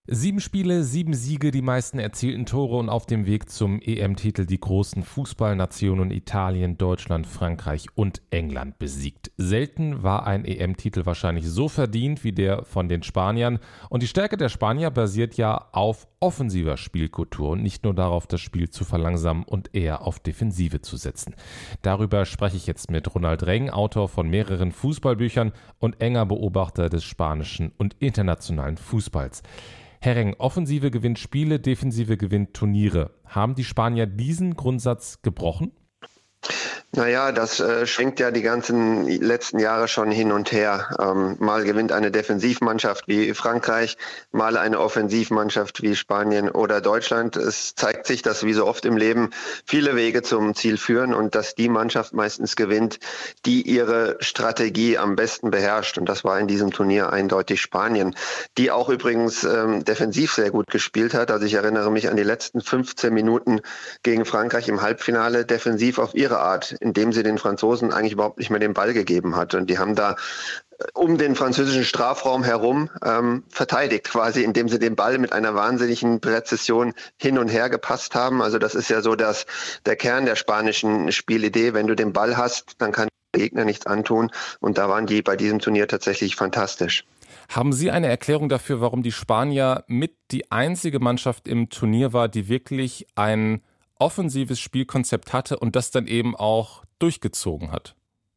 7 Spiele, 7 Siege, die meisten erzielten Tore und auf dem Weg zum EM-Titel die großen Fußballnationen Italien, Deutschland, Frankreich und England besiegt. Selten war ein EM-Titel wahrscheinlich so verdient wie der von den Spaniern. Und die Stärke der Spanier basiert ja auf offensiver Spielkultur und nicht nur darauf, das Spiel zu verlangsamen und eher auf Defensive zu setzen. Darüber spreche ich jetzt mit Ronald Reng, Autor von mehreren Fußballbüchern und enger Beobachter des spanischen und internationalen Fußballs. Herr Reng, Offensive gewinnt Spiele, Defensive gewinnt Turniere. Haben die Spanier diesen Grundsatz gebrochen? Naja, das schwingt ja die ganzen letzten Jahre schon hin und her. Mal gewinnt eine Defensivmannschaft wie Frankreich, mal eine Offensivmannschaft wie Spanien oder Deutschland. Es zeigt sich, dass wie so oft im Leben viele Wege zum Ziel führen und dass die Mannschaft meistens gewinnt, die ihre Strategie am besten beherrscht. Und das war in diesem Turnier eindeutig Spanien, die auch übrigens defensiv sehr gut gespielt hat. Also ich erinnere mich an die letzten 15 Minuten gegen Frankreich im Halbfinale, defensiv auf ihre Art, indem sie den Franzosen eigentlich überhaupt nicht mehr den Ball gegeben hat. Und die haben da um den französischen Strafraum herum verteidigt, quasi, indem sie den Ball mit einer wahnsinnigen Präzision hin und her gepasst haben. Also das ist ja so der Kern der spanischen Spielidee. Wenn du den Ball hast, dann kann der Gegner nichts antun. Und da waren die bei diesem Turnier tatsächlich fantastisch. Haben Sie eine Erklärung dafür, warum die Spanier mit die einzige Mannschaft im Turnier war, die wirklich ein offensives Spielkonzept hatte und das dann eben auch durchgezogen hat?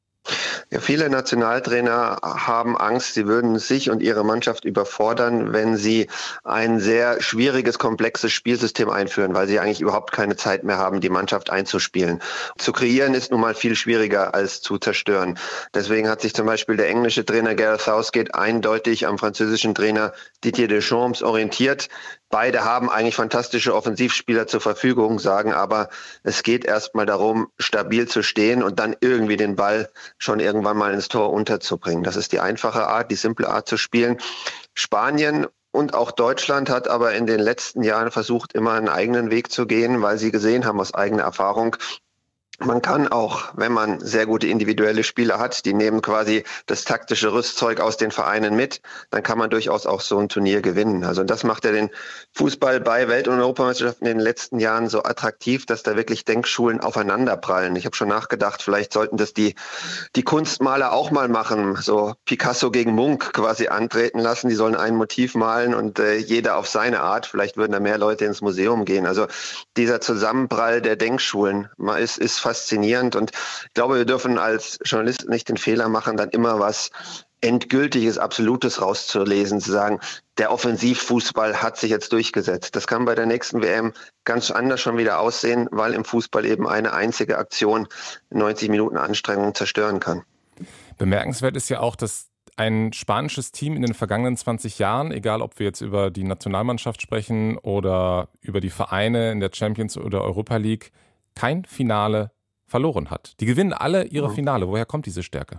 Ja, viele Nationaltrainer haben Angst, sie würden sich und ihre Mannschaft überfordern, wenn sie ein sehr schwieriges, komplexes Spielsystem einführen, weil sie eigentlich überhaupt keine Zeit mehr haben, die Mannschaft einzuspielen. Zu kreieren ist nun mal viel schwieriger als zu zerstören. Deswegen hat sich zum Beispiel der englische Trainer Gareth Southgate eindeutig am französischen Trainer Didier Deschamps orientiert. Beide haben eigentlich fantastische Offensivspieler zur Verfügung, sagen aber, es geht erstmal darum, stabil zu stehen und dann irgendwie den Ball schon irgendwann mal ins Tor unterzubringen. Das ist die einfache Art, die simple Art zu spielen. Spanien und auch Deutschland hat aber in den letzten Jahren versucht, immer einen eigenen Weg zu gehen, weil sie gesehen haben aus eigener Erfahrung, man kann auch, wenn man sehr gute individuelle Spieler hat, die nehmen quasi das taktische Rüstzeug aus den Vereinen mit, dann kann man durchaus auch so ein Turnier gewinnen. Also das macht ja den Fußball bei Welt- und Europameisterschaften in den letzten Jahren so attraktiv, dass da wirklich Denkschulen aufeinanderprallen. Ich habe schon nachgedacht, vielleicht sollten das die Kunstmaler auch mal machen, so Picasso gegen Munch quasi antreten lassen. Die sollen ein Motiv malen und jeder auf seine Art. Vielleicht würden da mehr Leute ins Museum gehen. Also dieser Zusammenprall der Denkschulen ist faszinierend und ich glaube, wir dürfen als Journalisten nicht den Fehler machen, dann immer was Endgültiges, Absolutes rauszulesen, zu sagen, der Offensivfußball hat sich jetzt durchgesetzt. Das kann bei der nächsten WM ganz anders schon wieder aussehen, weil im Fußball eben eine einzige Aktion 90 Minuten Anstrengung zerstören kann. Bemerkenswert ist ja auch, dass ein spanisches Team in den vergangenen 20 Jahren, egal ob wir jetzt über die Nationalmannschaft sprechen oder über die Vereine in der Champions oder Europa League, kein Finale verloren hat. Die gewinnen alle ihre Finale. Woher kommt diese Stärke?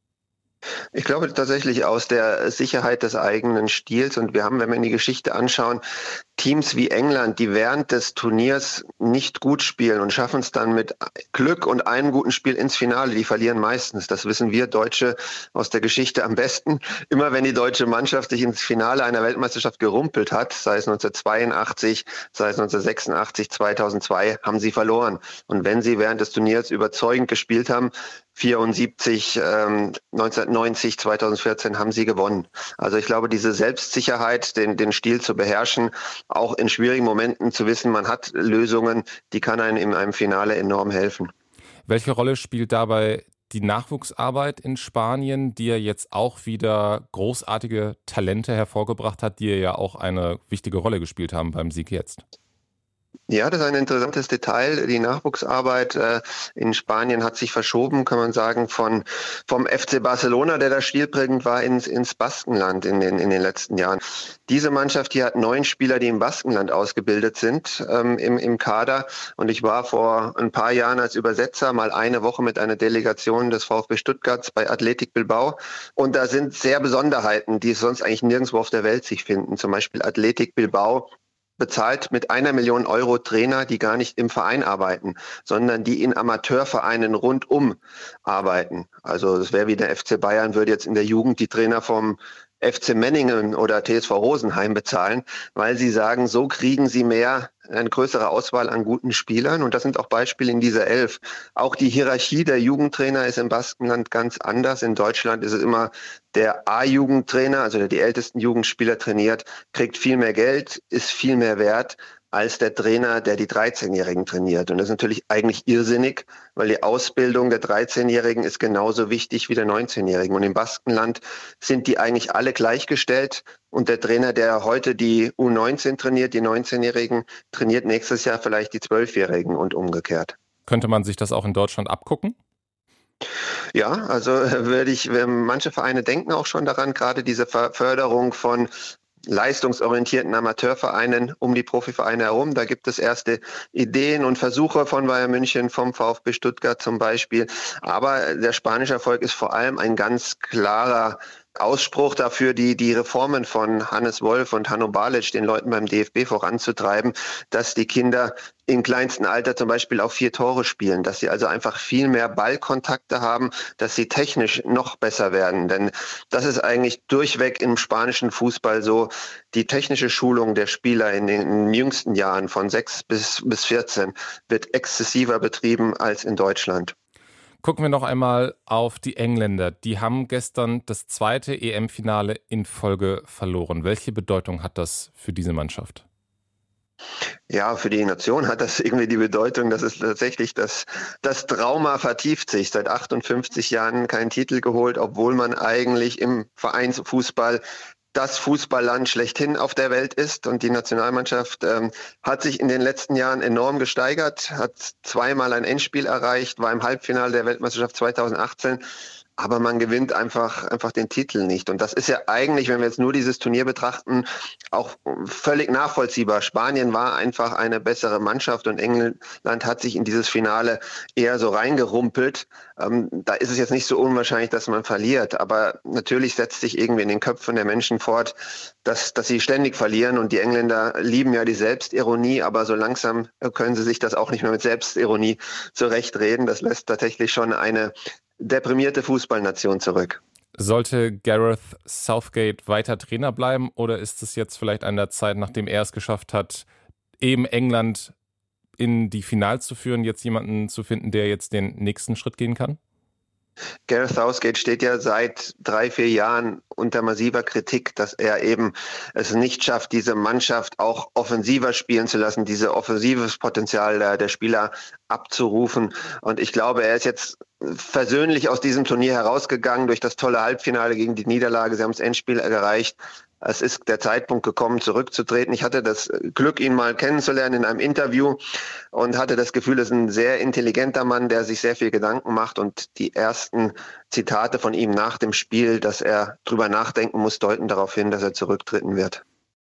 Ich glaube tatsächlich aus der Sicherheit des eigenen Stils. Und wir haben, wenn wir in die Geschichte anschauen, Teams wie England, die während des Turniers nicht gut spielen und schaffen es dann mit Glück und einem guten Spiel ins Finale. Die verlieren meistens. Das wissen wir Deutsche aus der Geschichte am besten. Immer wenn die deutsche Mannschaft sich ins Finale einer Weltmeisterschaft gerumpelt hat, sei es 1982, sei es 1986, 2002, haben sie verloren. Und wenn sie während des Turniers überzeugend gespielt haben, 74, 1990, 2014 haben sie gewonnen. Also ich glaube, diese Selbstsicherheit, den Stil zu beherrschen, auch in schwierigen Momenten zu wissen, man hat Lösungen, die kann einem in einem Finale enorm helfen. Welche Rolle spielt dabei die Nachwuchsarbeit in Spanien, die ja jetzt auch wieder großartige Talente hervorgebracht hat, die ja auch eine wichtige Rolle gespielt haben beim Sieg jetzt? Ja, das ist ein interessantes Detail. Die Nachwuchsarbeit in Spanien hat sich verschoben, kann man sagen, vom FC Barcelona, der da stilprägend war, ins Baskenland in den letzten Jahren. Diese Mannschaft hier hat 9 Spieler, die im Baskenland ausgebildet sind, im Kader. Und ich war vor ein paar Jahren als Übersetzer mal eine Woche mit einer Delegation des VfB Stuttgarts bei Athletic Bilbao. Und da sind sehr Besonderheiten, die sonst eigentlich nirgendwo auf der Welt sich finden. Zum Beispiel Athletic Bilbao bezahlt mit 1 Million Euro Trainer, die gar nicht im Verein arbeiten, sondern die in Amateurvereinen rundum arbeiten. Also es wäre wie der FC Bayern, würde jetzt in der Jugend die Trainer vom FC Memmingen oder TSV Rosenheim bezahlen, weil sie sagen, so kriegen sie eine größere Auswahl an guten Spielern. Und das sind auch Beispiele in dieser 11. Auch die Hierarchie der Jugendtrainer ist im Baskenland ganz anders. In Deutschland ist es immer der A-Jugendtrainer, also der die ältesten Jugendspieler trainiert, kriegt viel mehr Geld, ist viel mehr wert als der Trainer, der die 13-Jährigen trainiert. Und das ist natürlich eigentlich irrsinnig, weil die Ausbildung der 13-Jährigen ist genauso wichtig wie der 19-Jährigen. Und im Baskenland sind die eigentlich alle gleichgestellt. Und der Trainer, der heute die U19 trainiert, die 19-Jährigen, trainiert nächstes Jahr vielleicht die 12-Jährigen und umgekehrt. Könnte man sich das auch in Deutschland abgucken? Ja, also manche Vereine denken auch schon daran, gerade diese Förderung von leistungsorientierten Amateurvereinen um die Profivereine herum. Da gibt es erste Ideen und Versuche von Bayern München, vom VfB Stuttgart zum Beispiel. Aber der spanische Erfolg ist vor allem ein ganz klarer Ausspruch dafür, die Reformen von Hannes Wolf und Hanno Balic, den Leuten beim DFB, voranzutreiben, dass die Kinder im kleinsten Alter zum Beispiel auch 4 Tore spielen, dass sie also einfach viel mehr Ballkontakte haben, dass sie technisch noch besser werden. Denn das ist eigentlich durchweg im spanischen Fußball so. Die technische Schulung der Spieler in den jüngsten Jahren von 6 bis 14 wird exzessiver betrieben als in Deutschland. Gucken wir noch einmal auf die Engländer. Die haben gestern das 2. EM-Finale in Folge verloren. Welche Bedeutung hat das für diese Mannschaft? Ja, für die Nation hat das irgendwie die Bedeutung, dass es tatsächlich das Trauma vertieft sich. Seit 58 Jahren keinen Titel geholt, obwohl man eigentlich im Vereinsfußball das Fußballland schlechthin auf der Welt ist. Und die Nationalmannschaft hat sich in den letzten Jahren enorm gesteigert, hat 2-mal ein Endspiel erreicht, war im Halbfinale der Weltmeisterschaft 2018. Aber man gewinnt einfach den Titel nicht. Und das ist ja eigentlich, wenn wir jetzt nur dieses Turnier betrachten, auch völlig nachvollziehbar. Spanien war einfach eine bessere Mannschaft und England hat sich in dieses Finale eher so reingerumpelt. Da ist es jetzt nicht so unwahrscheinlich, dass man verliert. Aber natürlich setzt sich irgendwie in den Köpfen der Menschen fort, dass sie ständig verlieren. Und die Engländer lieben ja die Selbstironie, aber so langsam können sie sich das auch nicht mehr mit Selbstironie zurechtreden. Das lässt tatsächlich schon eine deprimierte Fußballnation zurück. Sollte Gareth Southgate weiter Trainer bleiben oder ist es jetzt vielleicht an der Zeit, nachdem er es geschafft hat, eben England in die Finals zu führen, jetzt jemanden zu finden, der jetzt den nächsten Schritt gehen kann? Gareth Southgate steht ja seit 3-4 Jahren unter massiver Kritik, dass er eben es nicht schafft, diese Mannschaft auch offensiver spielen zu lassen, diese offensives Potenzial der Spieler abzurufen. Und ich glaube, er ist jetzt versöhnlich aus diesem Turnier herausgegangen durch das tolle Halbfinale gegen die Niederlage. Sie haben das Endspiel erreicht. Es ist der Zeitpunkt gekommen, zurückzutreten. Ich hatte das Glück, ihn mal kennenzulernen in einem Interview und hatte das Gefühl, er ist ein sehr intelligenter Mann, der sich sehr viel Gedanken macht. Und die ersten Zitate von ihm nach dem Spiel, dass er drüber nachdenken muss, deuten darauf hin, dass er zurücktreten wird.